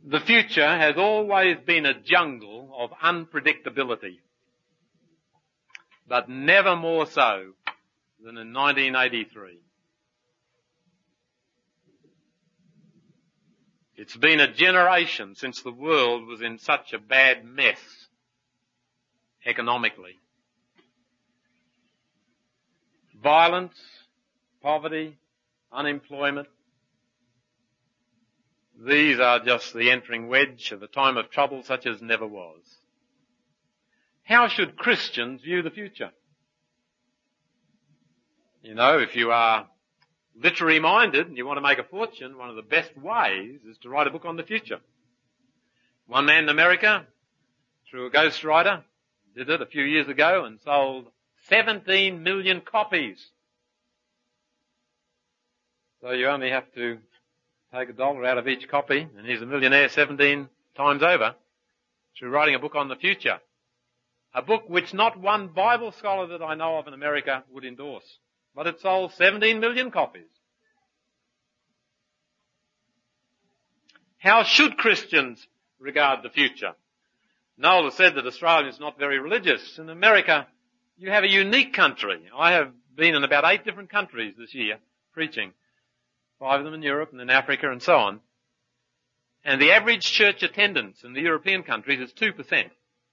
The future has always been a jungle of unpredictability, but never more so than in 1983. It's been a generation since the world was in such a bad mess economically. Violence, poverty, unemployment. These are just the entering wedge of a time of trouble such as never was. How should Christians view the future? You know, if you are literary minded and you want to make a fortune, one of the best ways is to write a book on the future. One man in America, through a ghostwriter, did it a few years ago and sold 17 million copies. So you only have to take $1 out of each copy and he's a millionaire 17 times over through writing a book on the future. A book which not one Bible scholar that I know of in America would endorse. But it sold 17 million copies. How should Christians regard the future? Noel has said that Australia is not very religious. In America, you have a unique country. I have been in about 8 different countries this year preaching. 5 of them in Europe and in Africa and so on. And the average church attendance in the European countries is 2%.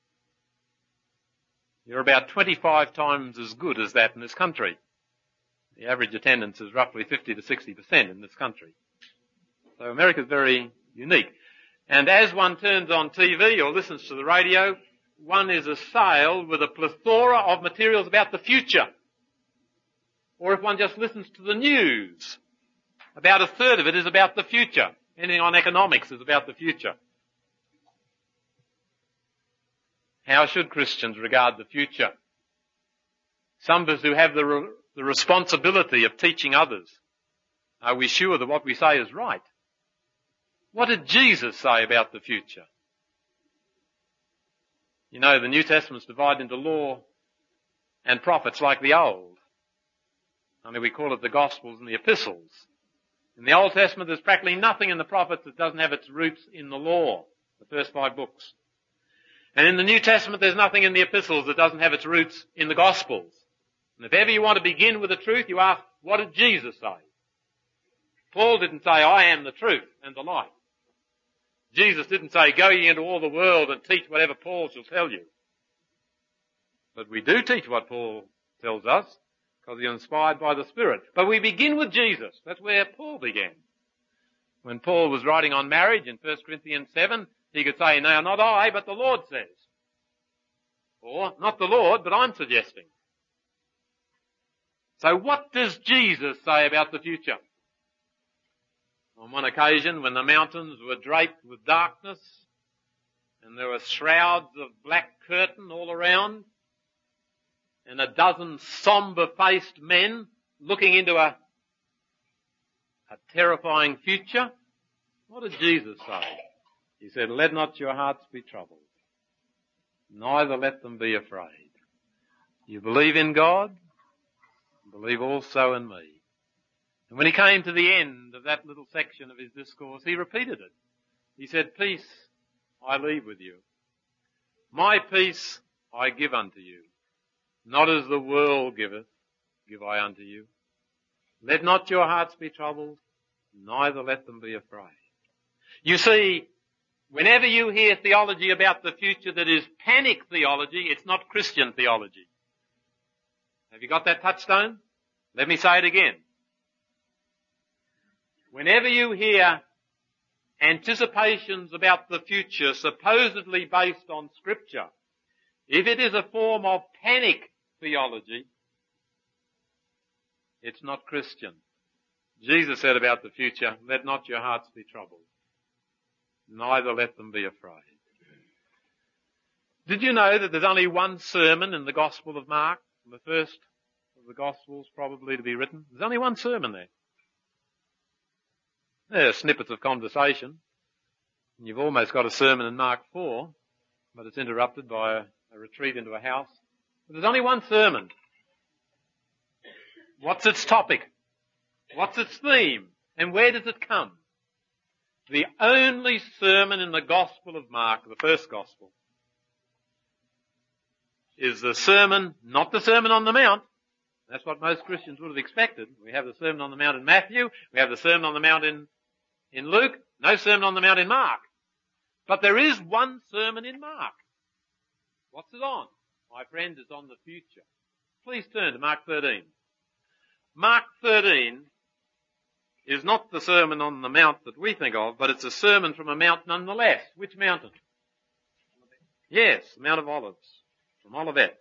You're about 25 times as good as that in this country. The average attendance is roughly 50 to 60% in this country. So America is very unique. And as one turns on TV or listens to the radio, one is assailed with a plethora of materials about the future. Or if one just listens to the news, about a third of it is about the future. Anything on economics is about the future. How should Christians regard the future? Some of us who have the responsibility of teaching others, are we sure that what we say is right? What did Jesus say about the future? You know, the New Testament's divided into law and prophets like the Old. Only we call it the Gospels and the Epistles. In the Old Testament, there's practically nothing in the prophets that doesn't have its roots in the law, the first 5 books. And in the New Testament, there's nothing in the epistles that doesn't have its roots in the Gospels. And if ever you want to begin with the truth, you ask, what did Jesus say? Paul didn't say, I am the truth and the life. Jesus didn't say, go ye into all the world and teach whatever Paul shall tell you. But we do teach what Paul tells us, because he's inspired by the Spirit. But we begin with Jesus. That's where Paul began. When Paul was writing on marriage in 1 Corinthians 7, he could say, now not I, but the Lord says. Or, not the Lord, but I'm suggesting. So what does Jesus say about the future? On one occasion, when the mountains were draped with darkness, and there were shrouds of black curtain all around, and a dozen somber-faced men looking into a terrifying future, what did Jesus say? He said, let not your hearts be troubled, neither let them be afraid. You believe in God, believe also in me. And when he came to the end of that little section of his discourse, he repeated it. He said, peace I leave with you. My peace I give unto you. Not as the world giveth, give I unto you. Let not your hearts be troubled, neither let them be afraid. You see, whenever you hear theology about the future that is panic theology, it's not Christian theology. Have you got that touchstone? Let me say it again. Whenever you hear anticipations about the future supposedly based on Scripture, if it is a form of panic theology, it's not Christian. Jesus said about the future, let not your hearts be troubled, neither let them be afraid. Did you know that there's only one sermon in the Gospel of Mark, the first of the Gospels probably to be written? There's only one sermon there. There are snippets of conversation. And you've almost got a sermon in Mark 4, but it's interrupted by a retreat into a house. But there's only one sermon. What's its topic? What's its theme? And where does it come? The only sermon in the Gospel of Mark, the first Gospel, is the sermon, not the Sermon on the Mount. That's what most Christians would have expected. We have the Sermon on the Mount in Matthew. We have the Sermon on the Mount in Luke. No Sermon on the Mount in Mark. But there is one sermon in Mark. What's it on? My friend, it's on the future. Please turn to Mark 13. Mark 13 is not the Sermon on the Mount that we think of, but it's a sermon from a mount nonetheless. Which mountain? Yes, the Mount of Olives, from Olivet.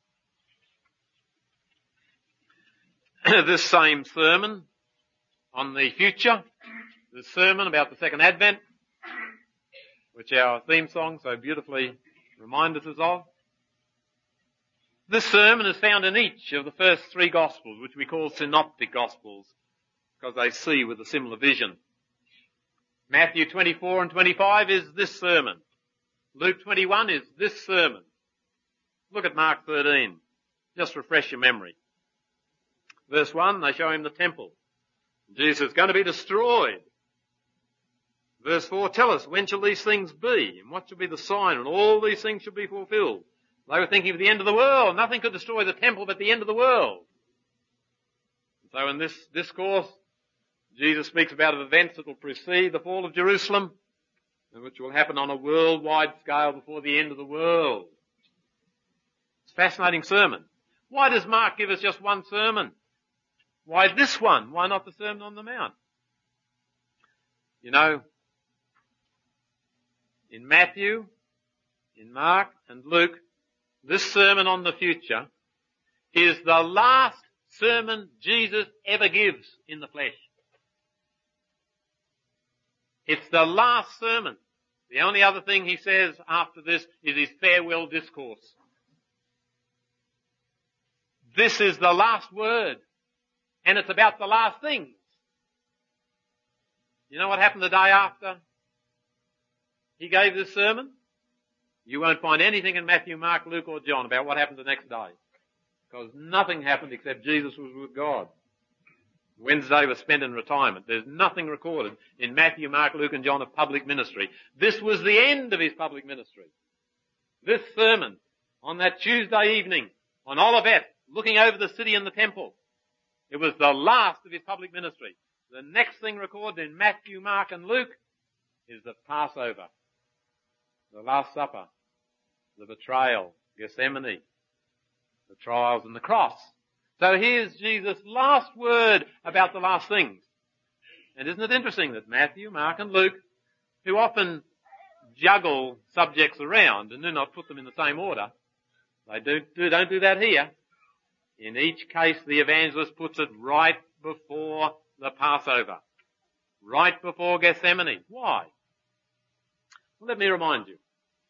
This same sermon on the future, this sermon about the second advent, which our theme song so beautifully reminds us of. This sermon is found in each of the first three Gospels, which we call synoptic Gospels, because they see with a similar vision. Matthew 24 and 25 is this sermon. Luke 21 is this sermon. Look at Mark 13. Just refresh your memory. Verse 1, they show him the temple. Jesus is going to be destroyed. Verse 4, tell us, when shall these things be? And what shall be the sign when all these things shall be fulfilled? They were thinking of the end of the world. Nothing could destroy the temple but the end of the world. So in this discourse, Jesus speaks about events that will precede the fall of Jerusalem, and which will happen on a worldwide scale before the end of the world. It's a fascinating sermon. Why does Mark give us just one sermon? Why this one? Why not the Sermon on the Mount? You know, in Matthew, in Mark and Luke, this sermon on the future is the last sermon Jesus ever gives in the flesh. It's the last sermon. The only other thing he says after this is his farewell discourse. This is the last word, and it's about the last things. You know what happened the day after he gave this sermon? You won't find anything in Matthew, Mark, Luke or John about what happened the next day. Because nothing happened except Jesus was with God. Wednesday was spent in retirement. There's nothing recorded in Matthew, Mark, Luke and John of public ministry. This was the end of his public ministry. This sermon on that Tuesday evening on Olivet, looking over the city and the temple, it was the last of his public ministry. The next thing recorded in Matthew, Mark and Luke is the Passover, the Last Supper, the betrayal, Gethsemane, the trials and the cross. So here's Jesus' last word about the last things. And isn't it interesting that Matthew, Mark and Luke, who often juggle subjects around and do not put them in the same order, they don't do that here. In each case, the evangelist puts it right before the Passover, right before Gethsemane. Why? Well, let me remind you.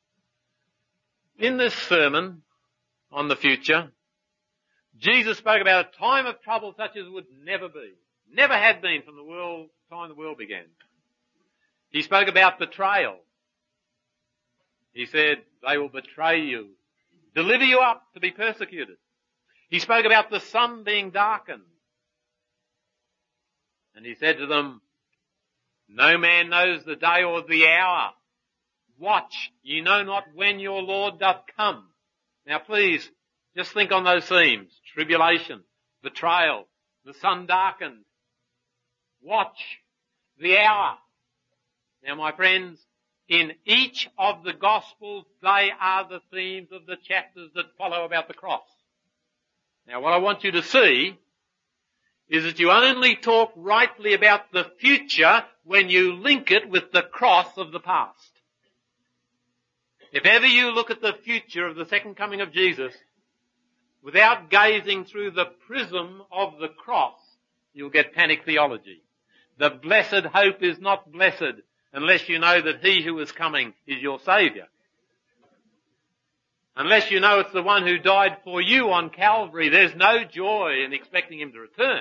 In this sermon on the future, Jesus spoke about a time of trouble such as would never be, never had been from the time the world began. He spoke about betrayal. He said, they will betray you, deliver you up to be persecuted. He spoke about the sun being darkened. And he said to them, no man knows the day or the hour. Watch, ye know not when your Lord doth come. Now please, just think on those themes. Tribulation, betrayal, the sun darkened. Watch, the hour. Now my friends, in each of the Gospels, they are the themes of the chapters that follow about the cross. Now what I want you to see is that you only talk rightly about the future when you link it with the cross of the past. If ever you look at the future of the second coming of Jesus without gazing through the prism of the cross, you'll get panic theology. The blessed hope is not blessed unless you know that he who is coming is your Saviour. Unless you know it's the one who died for you on Calvary, there's no joy in expecting him to return.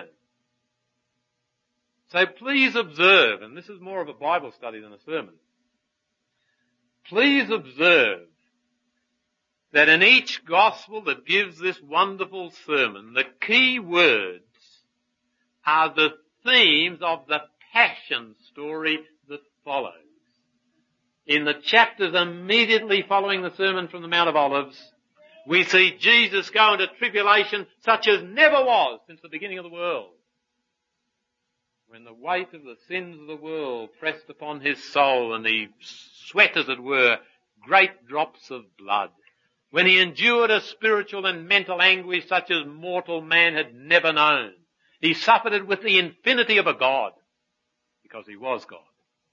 So please observe, and this is more of a Bible study than a sermon, please observe that in each gospel that gives this wonderful sermon, the key words are the themes of the passion story, the follows. In the chapters immediately following the Sermon from the Mount of Olives, we see Jesus go into tribulation such as never was since the beginning of the world. When the weight of the sins of the world pressed upon his soul and he sweat, as it were, great drops of blood. When he endured a spiritual and mental anguish such as mortal man had never known. He suffered it with the infinity of a God, because he was God.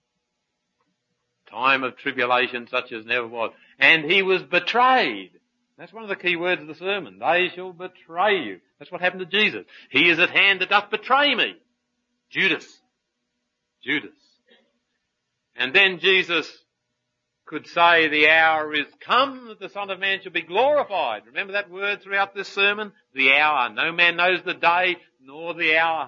Time of tribulation such as never was. And he was betrayed. That's one of the key words of the sermon. They shall betray you. That's what happened to Jesus. He is at hand that doth betray me. Judas. And then Jesus could say, the hour is come that the Son of Man shall be glorified. Remember that word throughout this sermon? The hour. No man knows the day nor the hour.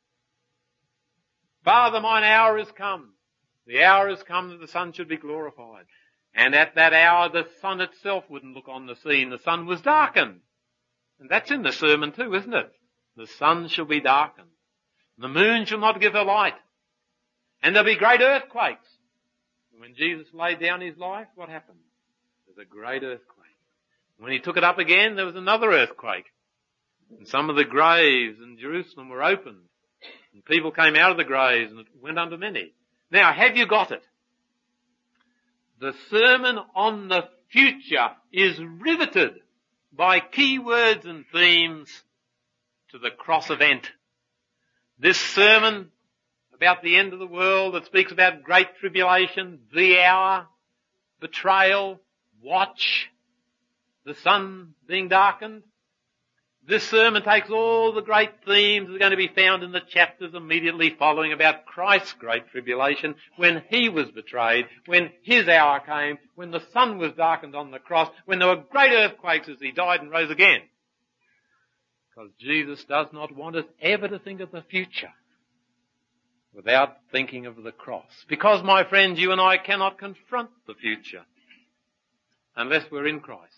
Father, mine hour is come. The hour is come that the Son should be glorified. And at that hour the sun itself wouldn't look on the scene. The sun was darkened. And that's in the sermon too, isn't it? The sun shall be darkened. The moon shall not give her light. And there'll be great earthquakes. When Jesus laid down his life, what happened? There's a great earthquake. When he took it up again, there was another earthquake. And some of the graves in Jerusalem were opened. And people came out of the graves, and it went unto many. Now, have you got it? The sermon on the future is riveted by key words and themes to the cross event. This sermon about the end of the world that speaks about great tribulation, the hour, betrayal, watch, the sun being darkened. This sermon takes all the great themes that are going to be found in the chapters immediately following about Christ's great tribulation, when he was betrayed, when his hour came, when the sun was darkened on the cross, when there were great earthquakes as he died and rose again. Because Jesus does not want us ever to think of the future without thinking of the cross. Because, my friends, you and I cannot confront the future unless we're in Christ.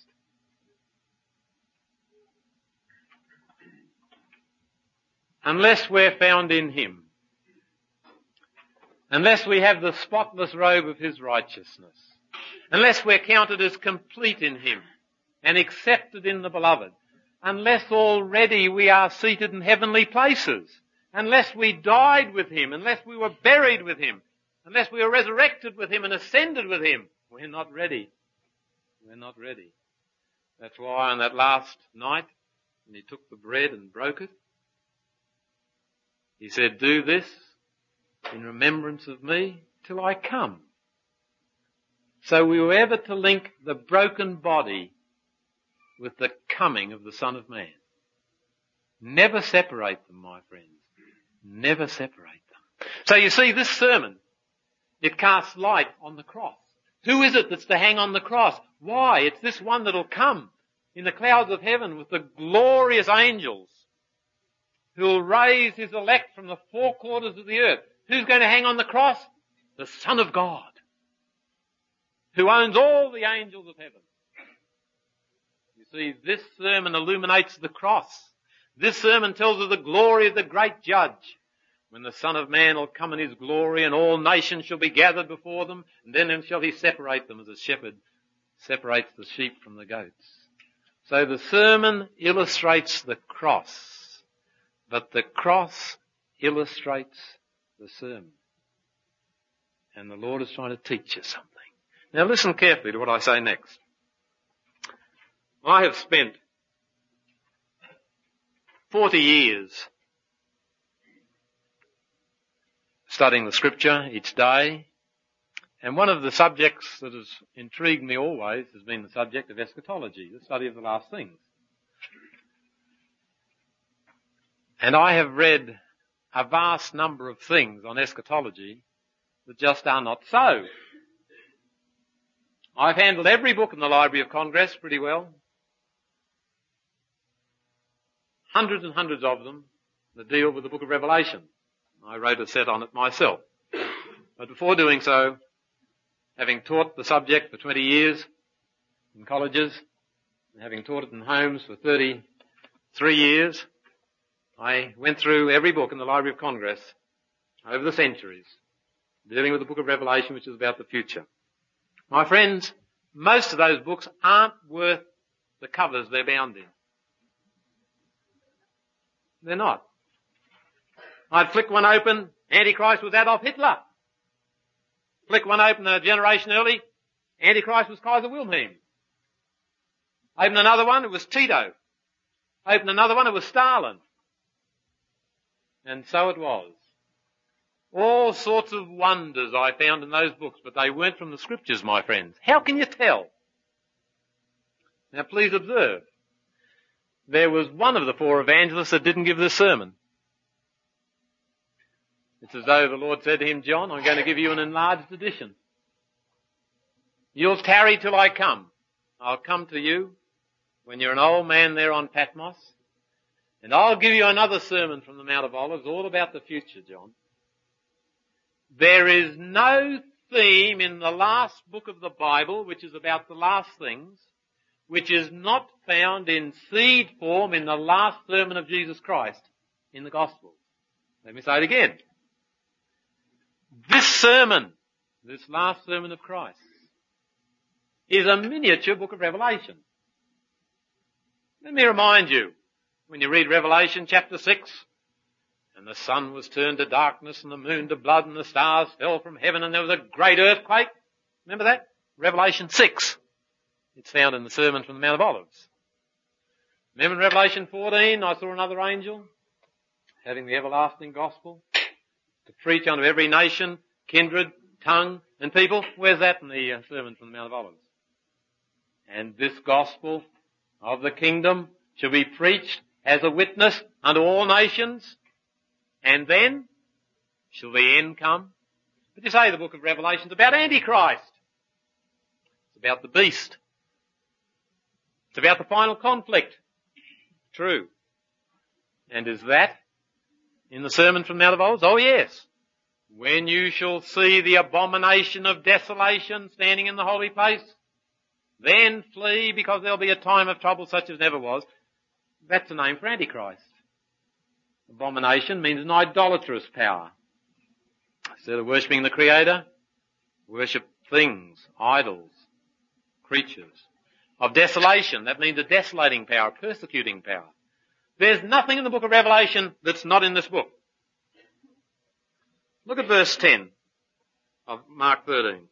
Unless we're found in him. Unless we have the spotless robe of his righteousness. Unless we're counted as complete in him and accepted in the beloved. Unless already we are seated in heavenly places. Unless we died with him, unless we were buried with him, unless we were resurrected with him and ascended with him, we're not ready. We're not ready. That's why on that last night, when he took the bread and broke it, he said, do this in remembrance of me till I come. So we were ever to link the broken body with the coming of the Son of Man. Never separate them, my friends. Never separate them. So you see, this sermon, it casts light on the cross. Who is it that's to hang on the cross? Why? It's this one that'll come in the clouds of heaven with the glorious angels who'll raise his elect from the four quarters of the earth. Who's going to hang on the cross? The Son of God, who owns all the angels of heaven. You see, this sermon illuminates the cross. This sermon tells of the glory of the great judge, when the Son of Man will come in his glory and all nations shall be gathered before them, and then shall he separate them as a shepherd separates the sheep from the goats. So the sermon illustrates the cross, but the cross illustrates the sermon. And the Lord is trying to teach us something. Now listen carefully to what I say next. I have spent 40 years studying the scripture each day, and one of the subjects that has intrigued me always has been the subject of eschatology, the study of the last things. And I have read a vast number of things on eschatology that just are not so. I've handled every book in the Library of Congress pretty well. Hundreds and hundreds of them that deal with the book of Revelation. I wrote a set on it myself. But before doing so, having taught the subject for 20 years in colleges, and having taught it in homes for 33 years, I went through every book in the Library of Congress over the centuries dealing with the book of Revelation, which is about the future. My friends, most of those books aren't worth the covers they're bound in. They're not. I'd flick one open, Antichrist was Adolf Hitler. Flick one open a generation early, Antichrist was Kaiser Wilhelm. Open another one, it was Tito. Open another one, it was Stalin. And so it was. All sorts of wonders I found in those books, but they weren't from the scriptures, my friends. How can you tell? Now please observe. There was one of the four evangelists that didn't give this sermon. It's as though the Lord said to him, John, I'm going to give you an enlarged edition. You'll tarry till I come. I'll come to you when you're an old man there on Patmos, and I'll give you another sermon from the Mount of Olives all about the future, John. There is no theme in the last book of the Bible, which is about the last things, which is not found in seed form in the last sermon of Jesus Christ in the Gospels. Let me say it again. This sermon, this last sermon of Christ, is a miniature book of Revelation. Let me remind you, when you read Revelation chapter 6, and the sun was turned to darkness and the moon to blood and the stars fell from heaven and there was a great earthquake. Remember that? Revelation 6. It's found in the sermon from the Mount of Olives. Remember in Revelation 14, I saw another angel having the everlasting gospel to preach unto every nation, kindred, tongue, and people. Where's that in the sermon from the Mount of Olives? And this gospel of the kingdom shall be preached as a witness unto all nations, and then shall the end come. But you say the book of Revelation is about Antichrist. It's about the beast. It's about the final conflict. True. And is that in the sermon from the Mount of Olives? Oh yes. When you shall see the abomination of desolation standing in the holy place, then flee, because there'll be a time of trouble such as never was. That's a name for Antichrist. Abomination means an idolatrous power. Instead of worshipping the Creator, worship things, idols, creatures. Of desolation, that means a desolating power, a persecuting power. There's nothing in the book of Revelation that's not in this book. Look at verse 10 of Mark 13.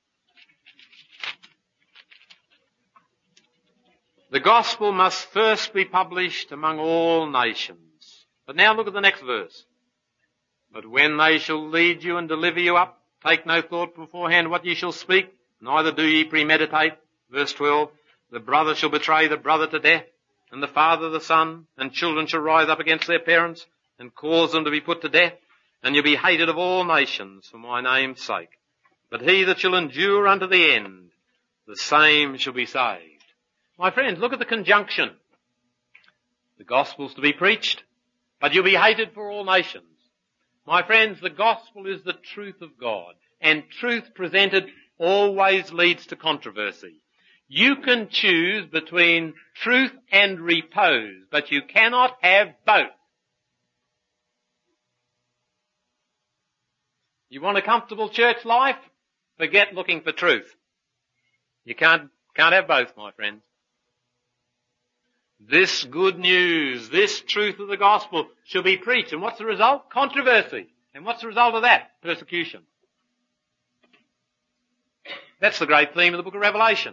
The gospel must first be published among all nations. But now look at the next verse. But when they shall lead you and deliver you up, take no thought beforehand what ye shall speak, neither do ye premeditate. Verse 12, the brother shall betray the brother to death, and the father the son, and children shall rise up against their parents, and cause them to be put to death, and you'll be hated of all nations for my name's sake. But he that shall endure unto the end, the same shall be saved. My friends, look at the conjunction. The gospel's to be preached, but you'll be hated for all nations. My friends, the gospel is the truth of God, and truth presented always leads to controversy. You can choose between truth and repose, but you cannot have both. You want a comfortable church life? Forget looking for truth. You can't have both, my friends. This good news, this truth of the gospel shall be preached. And what's the result? Controversy. And what's the result of that? Persecution. That's the great theme of the book of Revelation.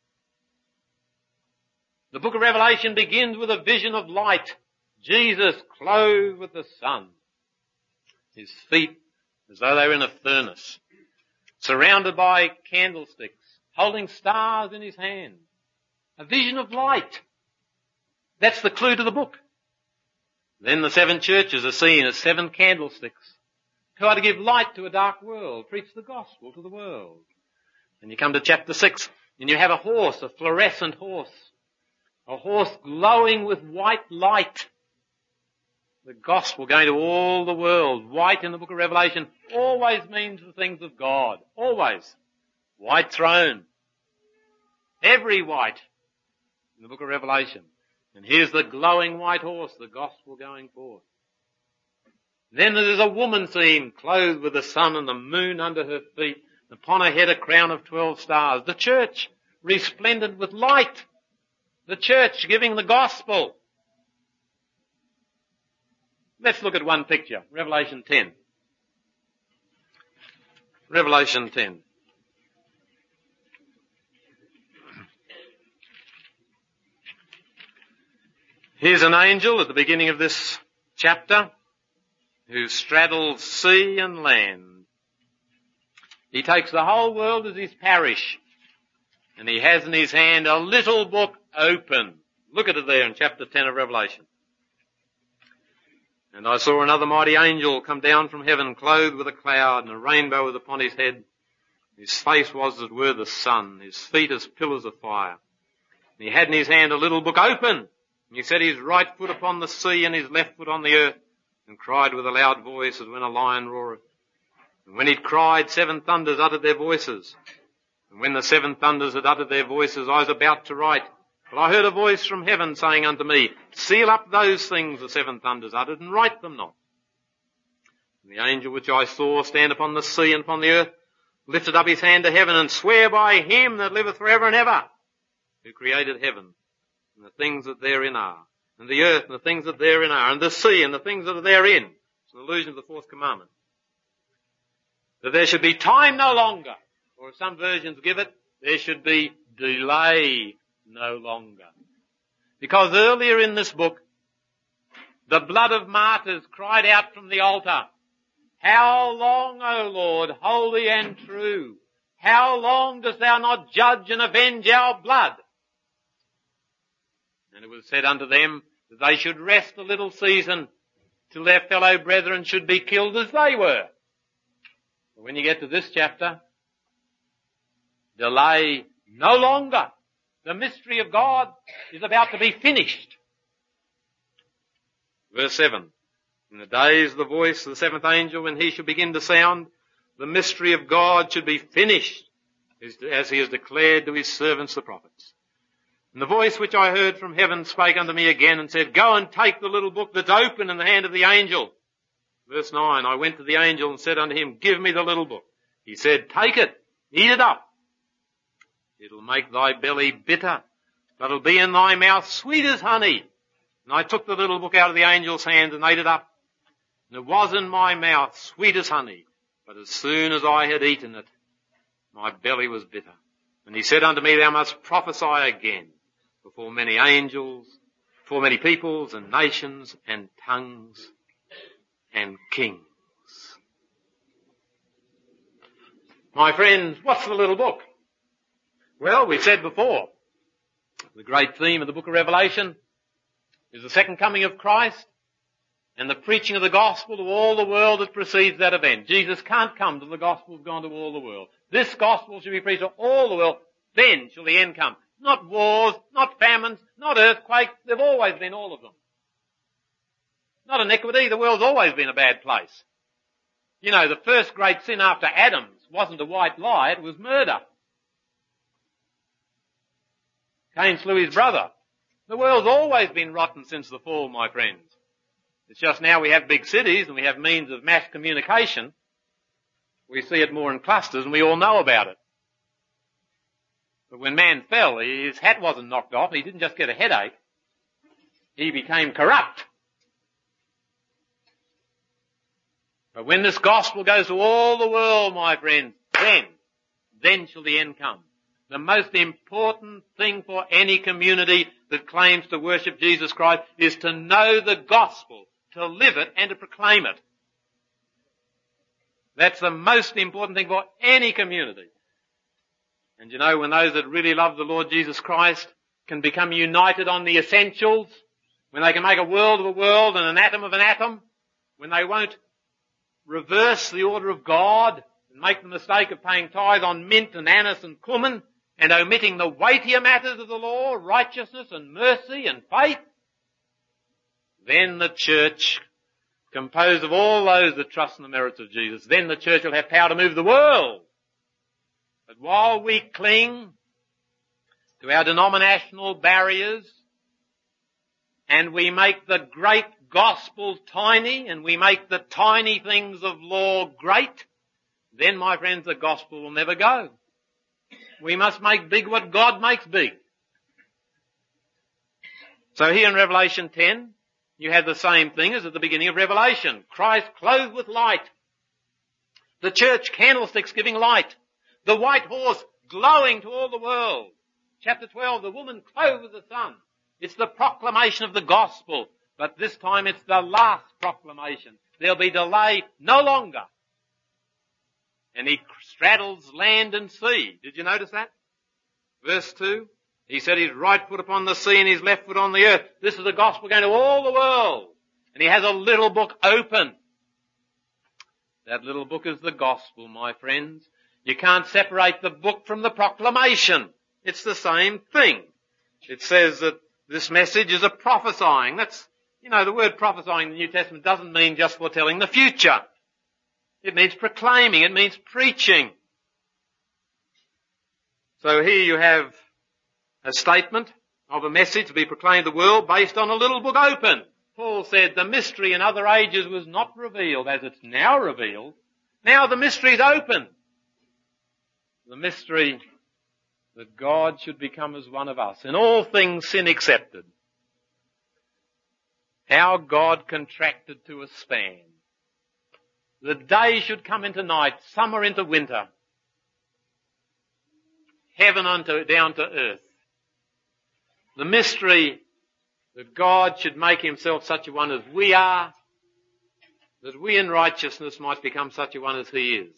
The book of Revelation begins with a vision of light. Jesus clothed with the sun. His feet as though they were in a furnace. Surrounded by candlesticks. Holding stars in his hand. A vision of light. That's the clue to the book. Then the seven churches are seen as seven candlesticks who are to give light to a dark world, preach the gospel to the world. And you come to chapter 6 and you have a horse, a fluorescent horse, a horse glowing with white light. The gospel going to all the world. White in the book of Revelation always means the things of God. Always. White throne. Every white in the book of Revelation. And here's the glowing white horse, the gospel going forth. Then there's a woman seen, clothed with the sun and the moon under her feet, and upon her head a crown of 12 stars. The church, resplendent with light. The church giving the gospel. Let's look at one picture, Revelation 10. Revelation 10. Here's an angel at the beginning of this chapter who straddles sea and land. He takes the whole world as his parish, and he has in his hand a little book open. Look at it there in chapter 10 of Revelation. And I saw another mighty angel come down from heaven, clothed with a cloud, and a rainbow was upon his head. His face was as it were the sun, his feet as pillars of fire. And he had in his hand a little book open, and he set his right foot upon the sea and his left foot on the earth, and cried with a loud voice as when a lion roareth. And when he'd cried, 7 thunders uttered their voices. And when the 7 thunders had uttered their voices, I was about to write. But I heard a voice from heaven saying unto me, seal up those things the 7 thunders uttered, and write them not. And the angel which I saw stand upon the sea and upon the earth lifted up his hand to heaven, and sware by him that liveth for ever and ever, who created heaven, and the things that therein are, and the earth and the things that therein are, and the sea and the things that are therein. It's an allusion to the 4th commandment. That there should be time no longer, or as some versions give it, there should be delay no longer. Because earlier in this book, the blood of martyrs cried out from the altar, how long, O Lord, holy and true? How long dost thou not judge and avenge our blood? And it was said unto them that they should rest a little season till their fellow brethren should be killed as they were. But when you get to this chapter, delay no longer. The mystery of God is about to be finished. Verse 7. In the days of the voice of the 7th angel, when he shall begin to sound, the mystery of God should be finished, as he has declared to his servants the prophets. And the voice which I heard from heaven spake unto me again and said, go and take the little book that's open in the hand of the angel. Verse 9, I went to the angel and said unto him, give me the little book. He said, take it, eat it up. It'll make thy belly bitter, but it'll be in thy mouth sweet as honey. And I took the little book out of the angel's hand and ate it up. And it was in my mouth sweet as honey, but as soon as I had eaten it, my belly was bitter. And he said unto me, thou must prophesy again before many angels, before many peoples and nations and tongues and kings. My friends, what's the little book? Well, we said before, the great theme of the book of Revelation is the second coming of Christ and the preaching of the gospel to all the world that precedes that event. Jesus can't come till the gospel has gone to all the world. This gospel shall be preached to all the world, then shall the end come. Not wars, not famines, not earthquakes, they've always been all of them. Not iniquity, the world's always been a bad place. You know, the first great sin after Adam's wasn't a white lie, it was murder. Cain slew his brother. The world's always been rotten since the fall, my friends. It's just now we have big cities and we have means of mass communication. We see it more in clusters and we all know about it. But when man fell, his hat wasn't knocked off. He didn't just get a headache. He became corrupt. But when this gospel goes to all the world, my friends, then shall the end come. The most important thing for any community that claims to worship Jesus Christ is to know the gospel, to live it and to proclaim it. That's the most important thing for any community. And you know, when those that really love the Lord Jesus Christ can become united on the essentials, when they can make a world of a world and an atom of an atom, when they won't reverse the order of God and make the mistake of paying tithe on mint and anise and cumin and omitting the weightier matters of the law, righteousness and mercy and faith, then the church, composed of all those that trust in the merits of Jesus, then the church will have power to move the world. But while we cling to our denominational barriers and we make the great gospel tiny and we make the tiny things of law great, then, my friends, the gospel will never go. We must make big what God makes big. So here in Revelation 10, you have the same thing as at the beginning of Revelation. Christ clothed with light. The church candlesticks giving light. The white horse glowing to all the world. Chapter 12, the woman clothed with the sun. It's the proclamation of the gospel, but this time it's the last proclamation. There'll be delay no longer. And he straddles land and sea. Did you notice that? Verse 2, he said his right foot upon the sea and his left foot on the earth. This is the gospel going to all the world. And he has a little book open. That little book is the gospel, my friends. You can't separate the book from the proclamation. It's the same thing. It says that this message is a prophesying. That's, the word prophesying in the New Testament doesn't mean just foretelling the future. It means proclaiming. It means preaching. So here you have a statement of a message to be proclaimed to the world based on a little book open. Paul said the mystery in other ages was not revealed as it's now revealed. Now the mystery is open. The mystery that God should become as one of us. In all things sin accepted. How God contracted to a span. The day should come into night, summer into winter. Heaven down to earth. The mystery that God should make himself such a one as we are, that we in righteousness might become such a one as he is.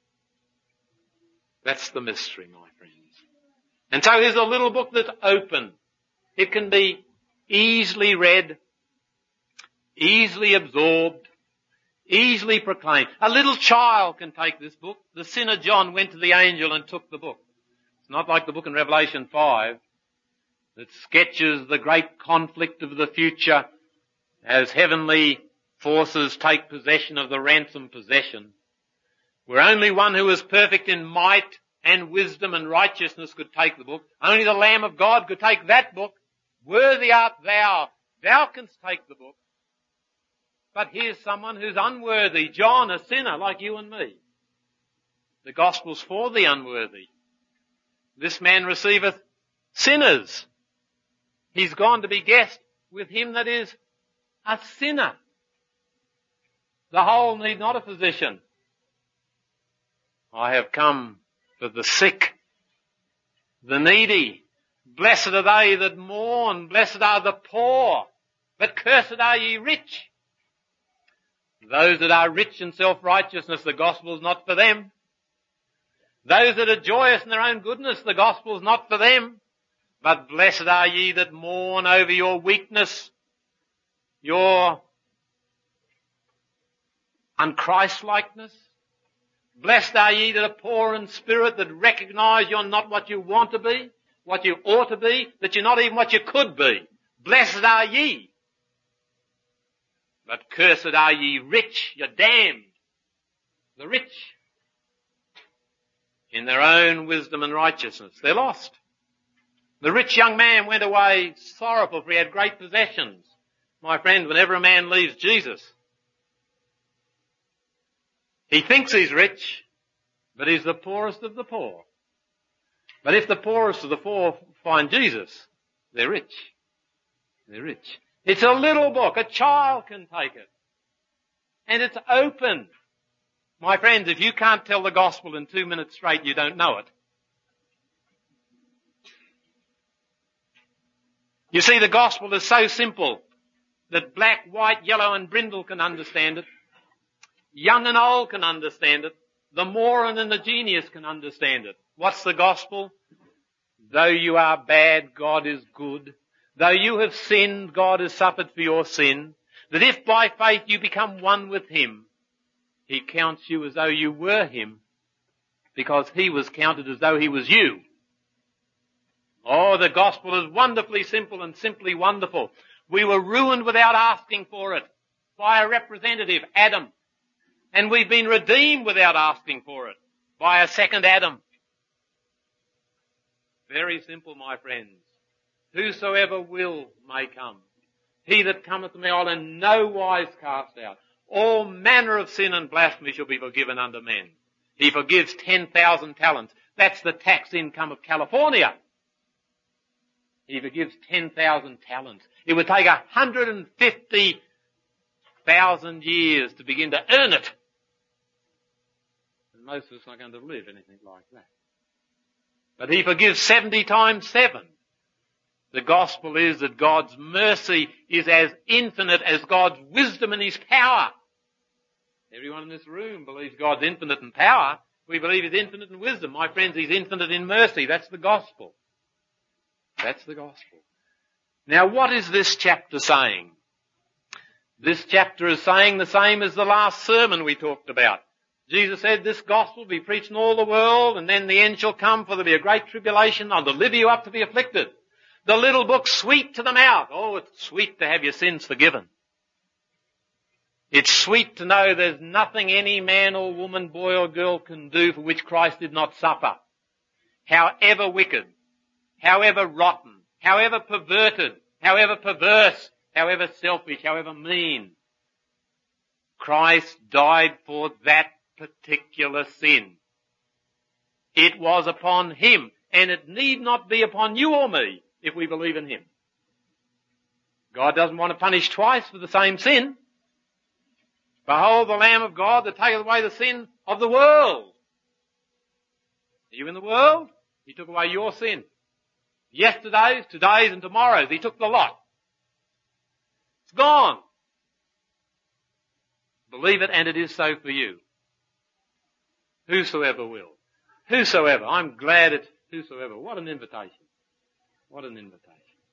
That's the mystery, my friends. And so here's a little book that's open. It can be easily read, easily absorbed, easily proclaimed. A little child can take this book. The sinner John went to the angel and took the book. It's not like the book in Revelation 5 that sketches the great conflict of the future as heavenly forces take possession of the ransomed possession, where only one who is perfect in might and wisdom and righteousness could take the book. Only the Lamb of God could take that book. Worthy art thou. Thou canst take the book. But here's someone who's unworthy. John, a sinner like you and me. The gospel's for the unworthy. This man receiveth sinners. He's gone to be guest with him that is a sinner. The whole need not a physician. I have come for the sick, the needy. Blessed are they that mourn. Blessed are the poor. But cursed are ye rich. Those that are rich in self-righteousness, the gospel is not for them. Those that are joyous in their own goodness, the gospel is not for them. But blessed are ye that mourn over your weakness, your unChristlikeness. Blessed are ye that are poor in spirit, that recognize you're not what you want to be, what you ought to be, that you're not even what you could be. Blessed are ye. But cursed are ye rich, you're damned. The rich, in their own wisdom and righteousness, they're lost. The rich young man went away sorrowful, for he had great possessions. My friend, whenever a man leaves Jesus, he thinks he's rich, but he's the poorest of the poor. But if the poorest of the poor find Jesus, they're rich. They're rich. It's a little book. A child can take it. And it's open. My friends, if you can't tell the gospel in 2 minutes straight, you don't know it. You see, the gospel is so simple that black, white, yellow and brindle can understand it. Young and old can understand it. The moron and the genius can understand it. What's the gospel? Though you are bad, God is good. Though you have sinned, God has suffered for your sin. That if by faith you become one with him, he counts you as though you were him, because he was counted as though he was you. Oh, the gospel is wonderfully simple and simply wonderful. We were ruined without asking for it by a representative, Adam. And we've been redeemed without asking for it by a second Adam. Very simple, my friends. Whosoever will may come. He that cometh to me I will in no wise cast out. All manner of sin and blasphemy shall be forgiven unto men. He forgives 10,000 talents. That's the tax income of California. He forgives 10,000 talents. It would take 150,000 years to begin to earn it. And most of us are not going to live anything like that. But he forgives 70 times 7. The gospel is that God's mercy is as infinite as God's wisdom and his power. Everyone in this room believes God's infinite in power. We believe he's infinite in wisdom. My friends, he's infinite in mercy. That's the gospel. That's the gospel. Now, what is this chapter saying? This chapter is saying the same as the last sermon we talked about. Jesus said, this gospel will be preached in all the world, and then the end shall come, for there will be a great tribulation. I'll deliver you up to be afflicted. The little book, sweet to the mouth. Oh, it's sweet to have your sins forgiven. It's sweet to know there's nothing any man or woman, boy or girl can do for which Christ did not suffer. However wicked, however rotten, however perverted, however perverse, however selfish, however mean, Christ died for that particular sin. It was upon him, and it need not be upon you or me if we believe in him. God doesn't want to punish twice for the same sin. Behold the Lamb of God that taketh away the sin of the world. Are you in the world? He took away your sin. Yesterday's, today's and tomorrow's. He took the lot. It's gone. Believe it, and it is so for you. Whosoever will. Whosoever. I'm glad it's whosoever. What an invitation. What an invitation.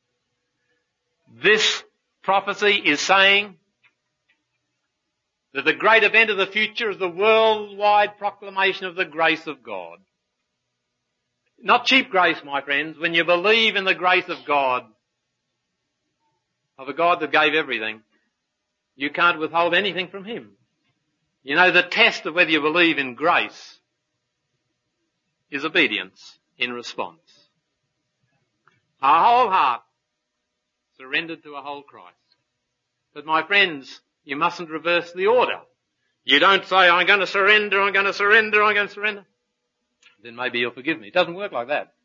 This prophecy is saying that the great event of the future is the worldwide proclamation of the grace of God. Not cheap grace, my friends. When you believe in the grace of God, of a God that gave everything, you can't withhold anything from him. You know, the test of whether you believe in grace is obedience in response. Our whole heart surrendered to a whole Christ. But my friends, you mustn't reverse the order. You don't say, I'm going to surrender, I'm going to surrender, I'm going to surrender. Then maybe you'll forgive me. It doesn't work like that.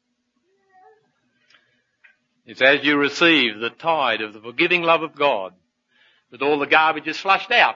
It's as you receive the tide of the forgiving love of God that all the garbage is flushed out.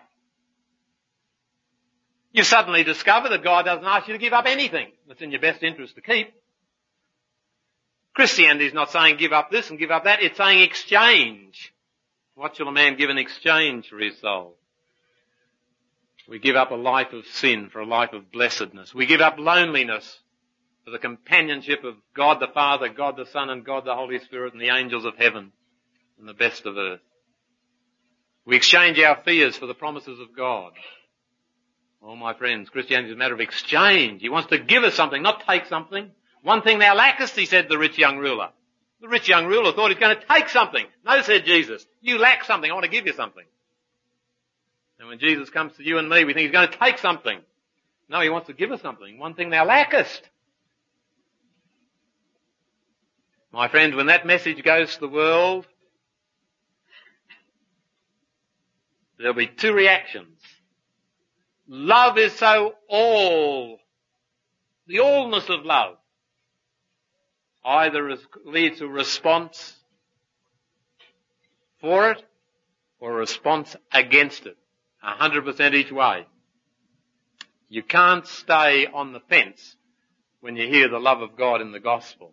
You suddenly discover that God doesn't ask you to give up anything that's in your best interest to keep. Christianity is not saying give up this and give up that. It's saying exchange. What shall a man give in exchange for his soul? We give up a life of sin for a life of blessedness. We give up loneliness for the companionship of God the Father, God the Son, and God the Holy Spirit, and the angels of heaven, and the best of earth. We exchange our fears for the promises of God. Oh, my friends, Christianity is a matter of exchange. He wants to give us something, not take something. One thing thou lackest, he said to the rich young ruler. The rich young ruler thought he was going to take something. No, said Jesus, you lack something, I want to give you something. And when Jesus comes to you and me, we think he's going to take something. No, he wants to give us something. One thing thou lackest. My friend, when that message goes to the world, there'll be two reactions. Love is so all, the allness of love, either leads to a response for it or a response against it. 100% each way. You can't stay on the fence when you hear the love of God in the gospel.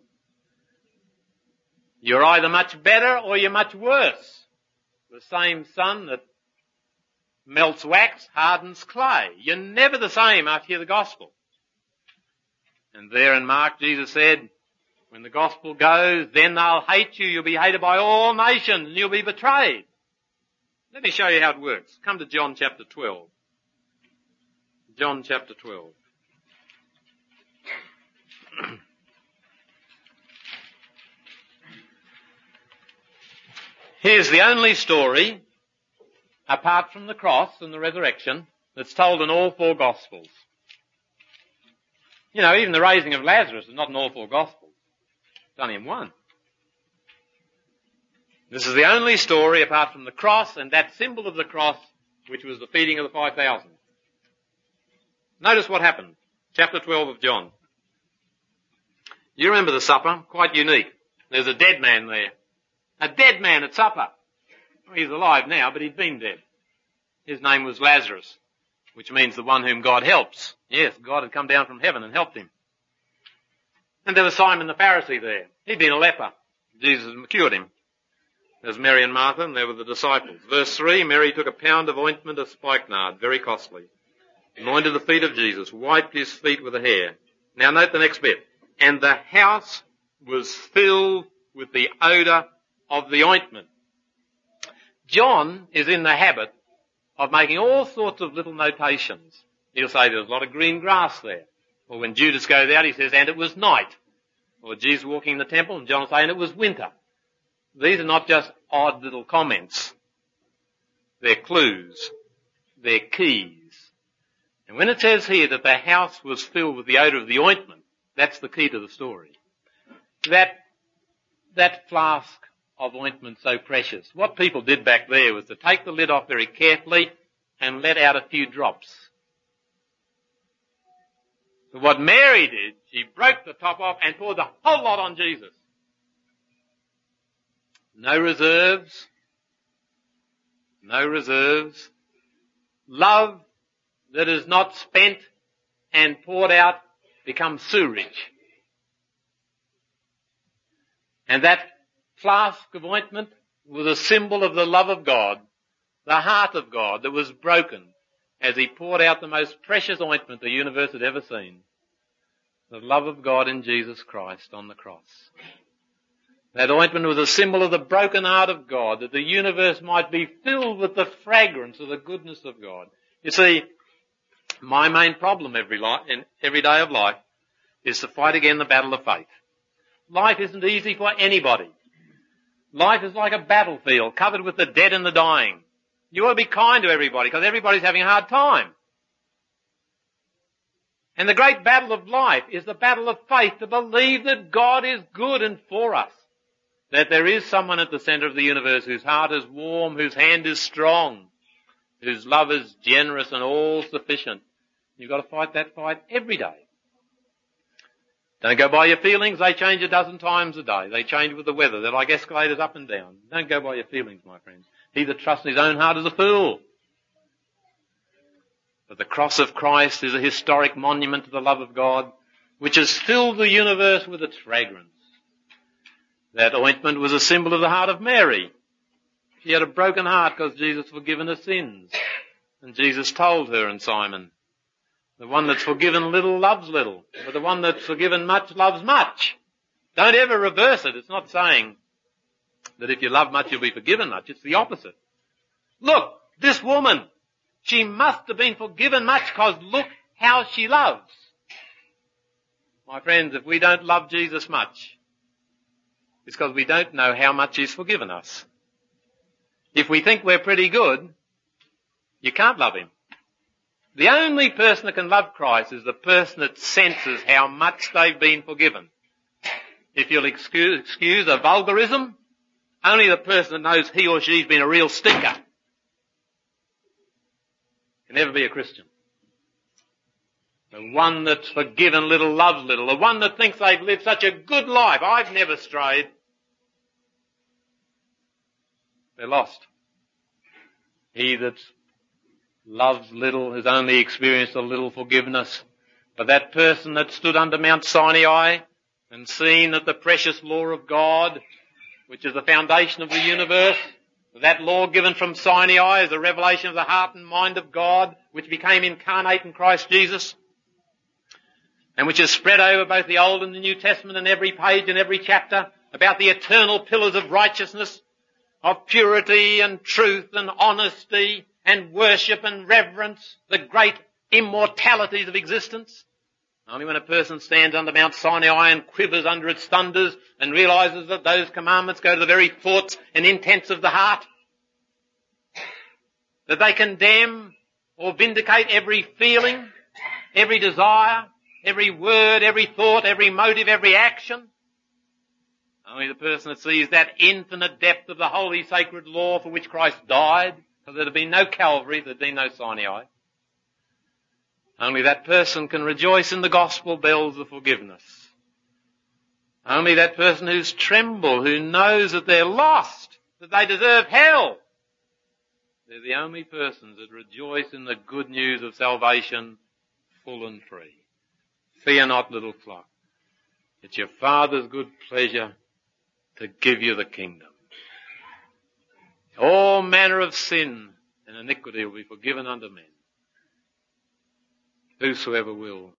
You're either much better or you're much worse. The same sun that melts wax hardens clay. You're never the same after you hear the gospel. And there in Mark, Jesus said, when the gospel goes, then they'll hate you. You'll be hated by all nations and you'll be betrayed. Let me show you how it works. Come to John chapter 12. John chapter 12. Here's the only story, apart from the cross and the resurrection, that's told in all four Gospels. You know, even the raising of Lazarus is not in all four Gospels. It's only in one. This is the only story apart from the cross and that symbol of the cross, which was the feeding of the 5,000. Notice what happened. Chapter 12 of John. You remember the supper? Quite unique. There's a dead man there. A dead man at supper. Well, he's alive now, but he'd been dead. His name was Lazarus, which means the one whom God helps. Yes, God had come down from heaven and helped him. And there was Simon the Pharisee there. He'd been a leper. Jesus cured him. There's Mary and Martha, and there were the disciples. Verse 3, Mary took a pound of ointment of spikenard, very costly, anointed the feet of Jesus, wiped his feet with a hair. Now note the next bit. And the house was filled with the odour of the ointment. John is in the habit of making all sorts of little notations. He'll say there's a lot of green grass there. Or when Judas goes out, he says, and it was night. Or Jesus walking in the temple, and John will say, and it was winter. These are not just odd little comments. They're clues. They're keys. And when it says here that the house was filled with the odour of the ointment, that's the key to the story. That flask of ointment so precious. What people did back there was to take the lid off very carefully and let out a few drops. But what Mary did, she broke the top off and poured the whole lot on Jesus. No reserves. No reserves. Love that is not spent and poured out becomes sewerage. And that flask of ointment was a symbol of the love of God, the heart of God that was broken as he poured out the most precious ointment the universe had ever seen. The love of God in Jesus Christ on the cross. That ointment was a symbol of the broken heart of God, that the universe might be filled with the fragrance of the goodness of God. You see, my main problem every day of life is to fight again the battle of faith. Life isn't easy for anybody. Life is like a battlefield covered with the dead and the dying. You ought to be kind to everybody because everybody's having a hard time. And the great battle of life is the battle of faith, to believe that God is good and for us. That there is someone at the centre of the universe whose heart is warm, whose hand is strong, whose love is generous and all sufficient. You've got to fight that fight every day. Don't go by your feelings. They change a dozen times a day. They change with the weather. They're like escalators up and down. Don't go by your feelings, my friends. He that trusts in his own heart is a fool. But the cross of Christ is a historic monument to the love of God, which has filled the universe with its fragrance. That ointment was a symbol of the heart of Mary. She had a broken heart because Jesus had forgiven her sins. And Jesus told her and Simon, the one that's forgiven little loves little, but the one that's forgiven much loves much. Don't ever reverse it. It's not saying that if you love much you'll be forgiven much. It's the opposite. Look, this woman, she must have been forgiven much because look how she loves. My friends, if we don't love Jesus much, it's because we don't know how much he's forgiven us. If we think we're pretty good, you can't love him. The only person that can love Christ is the person that senses how much they've been forgiven. If you'll excuse a vulgarism, only the person that knows he or she's been a real stinker can never be a Christian. The one that's forgiven little loves little. The one that thinks they've lived such a good life. I've never strayed. They're lost. He that loves little has only experienced a little forgiveness. But that person that stood under Mount Sinai and seen that the precious law of God, which is the foundation of the universe, that law given from Sinai is a revelation of the heart and mind of God, which became incarnate in Christ Jesus, and which is spread over both the Old and the New Testament and every page and every chapter about the eternal pillars of righteousness, of purity and truth and honesty and worship and reverence, the great immortalities of existence. Only when a person stands under Mount Sinai and quivers under its thunders and realizes that those commandments go to the very thoughts and intents of the heart, that they condemn or vindicate every feeling, every desire, every word, every thought, every motive, every action. Only the person that sees that infinite depth of the holy sacred law for which Christ died, because there had been no Calvary, there had been no Sinai. Only that person can rejoice in the gospel bells of forgiveness. Only that person who's trembled, who knows that they're lost, that they deserve hell. They're the only persons that rejoice in the good news of salvation full and free. Fear not, little flock. It's your Father's good pleasure to give you the kingdom. All manner of sin and iniquity will be forgiven unto men. Whosoever will